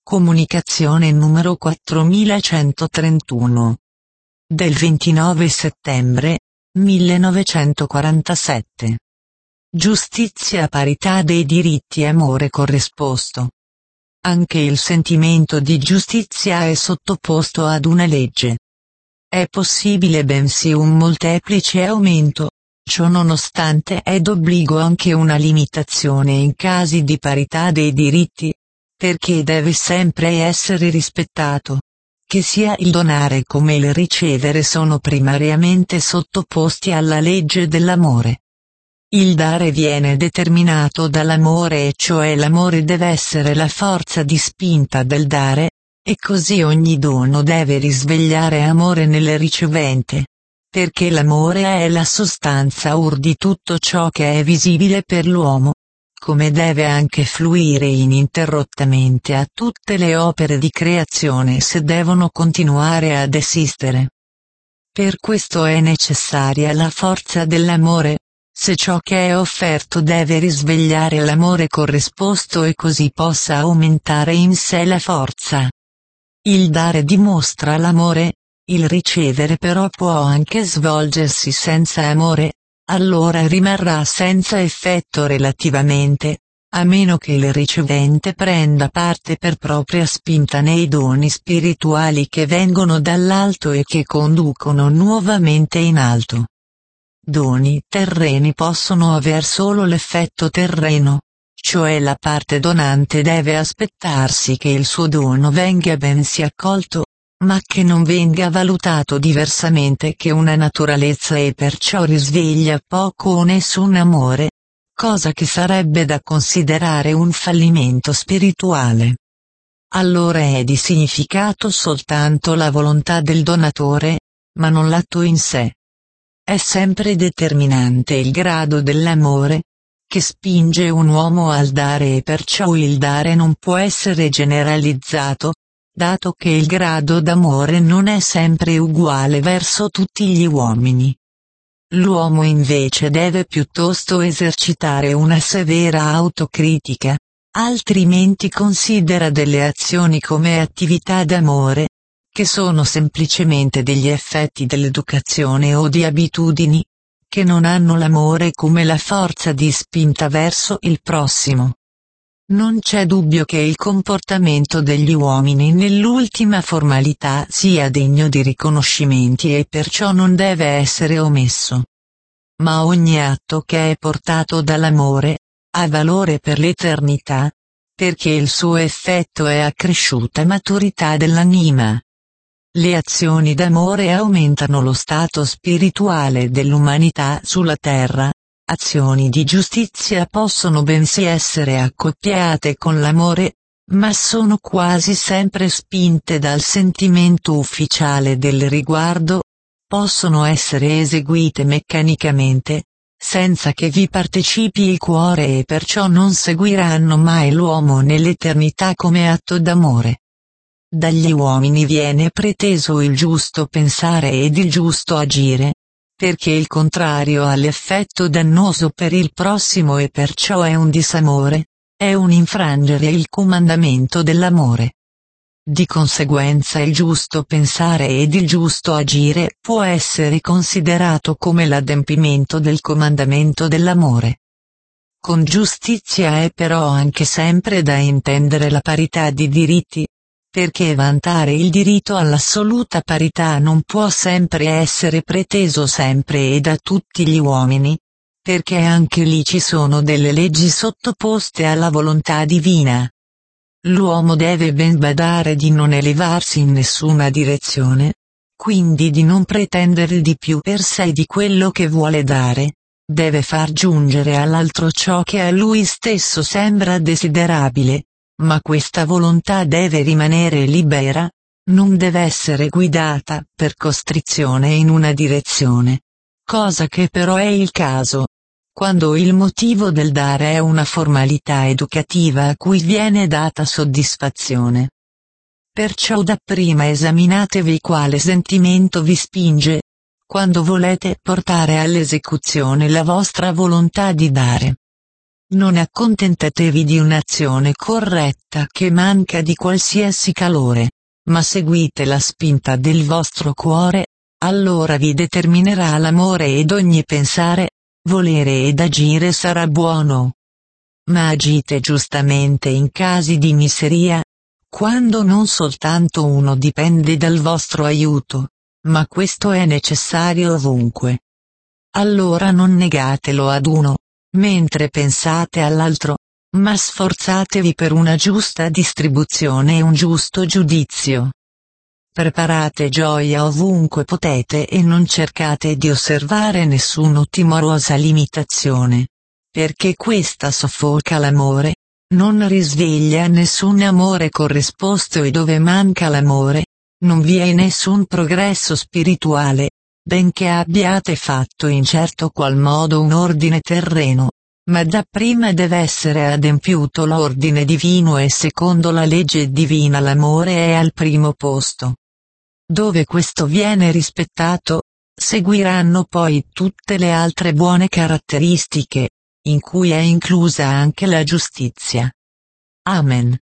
Comunicazione numero 4131. Del 29 settembre 1947. Giustizia, parità dei diritti, amore corrisposto. Anche il sentimento di giustizia è sottoposto ad una legge. È possibile bensì un molteplice aumento, ciò nonostante è d'obbligo anche una limitazione in casi di parità dei diritti, perché deve sempre essere rispettato, che sia il donare come il ricevere sono primariamente sottoposti alla legge dell'amore. Il dare viene determinato dall'amore, e cioè l'amore deve essere la forza di spinta del dare, e così ogni dono deve risvegliare amore nel ricevente, perché l'amore è la sostanza di tutto ciò che è visibile per l'uomo, come deve anche fluire ininterrottamente a tutte le opere di creazione se devono continuare ad esistere. Per questo è necessaria la forza dell'amore, se ciò che è offerto deve risvegliare l'amore corrisposto e così possa aumentare in sé la forza. Il dare dimostra l'amore, il ricevere però può anche svolgersi senza amore, allora rimarrà senza effetto relativamente, a meno che il ricevente prenda parte per propria spinta nei doni spirituali che vengono dall'alto e che conducono nuovamente in alto. Doni terreni possono aver solo l'effetto terreno, cioè la parte donante deve aspettarsi che il suo dono venga bensì accolto, ma che non venga valutato diversamente che una naturalezza e perciò risveglia poco o nessun amore, cosa che sarebbe da considerare un fallimento spirituale. Allora è di significato soltanto la volontà del donatore, ma non l'atto in sé. È sempre determinante il grado dell'amore, che spinge un uomo al dare, e perciò il dare non può essere generalizzato, dato che il grado d'amore non è sempre uguale verso tutti gli uomini. L'uomo invece deve piuttosto esercitare una severa autocritica, altrimenti considera delle azioni come attività d'amore, che sono semplicemente degli effetti dell'educazione o di abitudini, che non hanno l'amore come la forza di spinta verso il prossimo. Non c'è dubbio che il comportamento degli uomini nell'ultima formalità sia degno di riconoscimenti e perciò non deve essere omesso. Ma ogni atto che è portato dall'amore, ha valore per l'eternità, perché il suo effetto è accresciuta maturità dell'anima. Le azioni d'amore aumentano lo stato spirituale dell'umanità sulla terra. Azioni di giustizia possono bensì essere accoppiate con l'amore, ma sono quasi sempre spinte dal sentimento ufficiale del riguardo, possono essere eseguite meccanicamente, senza che vi partecipi il cuore e perciò non seguiranno mai l'uomo nell'eternità come atto d'amore. Dagli uomini viene preteso il giusto pensare ed il giusto agire, perché il contrario ha l'effetto dannoso per il prossimo e perciò è un disamore, è un infrangere il comandamento dell'amore. Di conseguenza il giusto pensare ed il giusto agire può essere considerato come l'adempimento del comandamento dell'amore. Con giustizia è però anche sempre da intendere la parità di diritti, perché vantare il diritto all'assoluta parità non può sempre essere preteso sempre e da tutti gli uomini, perché anche lì ci sono delle leggi sottoposte alla volontà divina. L'uomo deve ben badare di non elevarsi in nessuna direzione, quindi di non pretendere di più per sé di quello che vuole dare, deve far giungere all'altro ciò che a lui stesso sembra desiderabile. Ma questa volontà deve rimanere libera, non deve essere guidata per costrizione in una direzione, cosa che però è il caso, quando il motivo del dare è una formalità educativa a cui viene data soddisfazione. Perciò dapprima esaminatevi quale sentimento vi spinge, quando volete portare all'esecuzione la vostra volontà di dare. Non accontentatevi di un'azione corretta che manca di qualsiasi calore, ma seguite la spinta del vostro cuore, allora vi determinerà l'amore ed ogni pensare, volere ed agire sarà buono. Ma agite giustamente in casi di miseria, quando non soltanto uno dipende dal vostro aiuto, ma questo è necessario ovunque. Allora non negatelo ad uno, mentre pensate all'altro, ma sforzatevi per una giusta distribuzione e un giusto giudizio. Preparate gioia ovunque potete e non cercate di osservare nessuna timorosa limitazione, perché questa soffoca l'amore, non risveglia nessun amore corrisposto e dove manca l'amore, non vi è nessun progresso spirituale, benché abbiate fatto in certo qual modo un ordine terreno, ma dapprima deve essere adempiuto l'ordine divino e secondo la legge divina l'amore è al primo posto. Dove questo viene rispettato, seguiranno poi tutte le altre buone caratteristiche, in cui è inclusa anche la giustizia. Amen.